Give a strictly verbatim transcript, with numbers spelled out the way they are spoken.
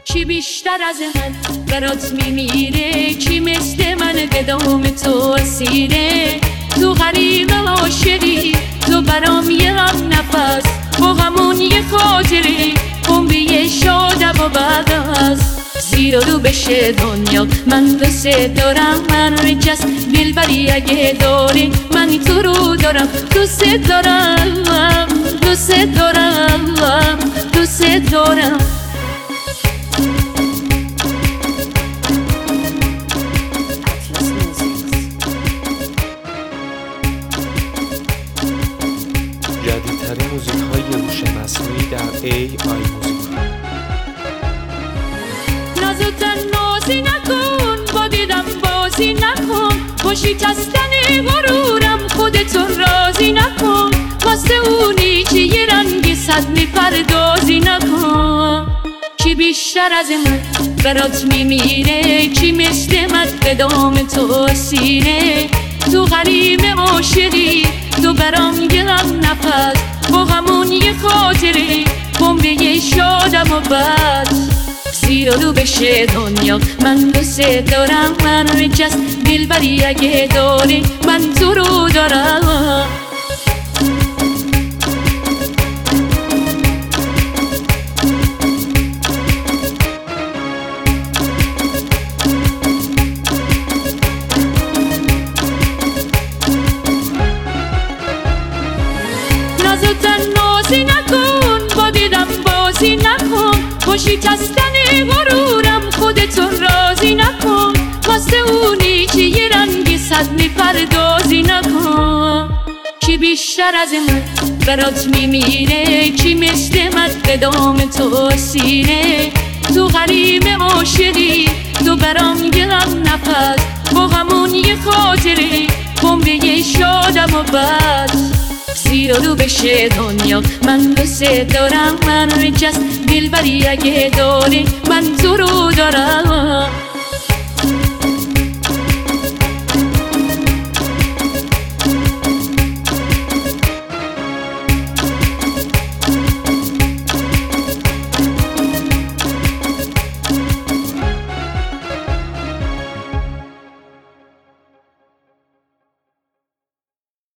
چی بیشتر از من برات میمیره، چی مثل من به دام تو اسیره. تو غریب عاشقی، تو برام یه غم نفس، با غمون یه خاطره، عمری شادم و بعد از زیر و رو بشه دنیا. من دوست دارم، من رجست دلبری اگه داری، من تو رو دارم، دوست دارم، دوست دارم، دوست دارم. جدیدترین موزیک های هوش مصنوعی در ای آی موزیک. نازوتن نازی نکن، با دیدم بازی نکن، با شکستن غرورم خودتون راضی نکن. واسه اونی که یه رنگ صد میپردازی نکن. چی بیشتر از من برات میمیره، چی مثل من به دام تو اسیره. تو غریب عاشقی، تو برام یه غم نفس، با غمون یه خاطره، عمری شادم و بعد زیر و رو بشه دنیا. من دوست دارم، من رجست دلبری اگه داری، من تو رو دارم. نازوتن نازی نکن، با دیدم بازی نکن، با شکستن غرورم خودتون راضی نکن. واسه اونی که یه رنگ صد میپردازی نکن. چی بیشتر از من برات میمیره، چی مثل من به دام تو اسیره. تو غریب عاشقی، تو برام یه غم نفس، با غمون یه خاطره، عمری شادم و بعد زیر و رو بشه دنیا. من دوست دارم، من رجست دلبری اگه داری، من تو رو دارم.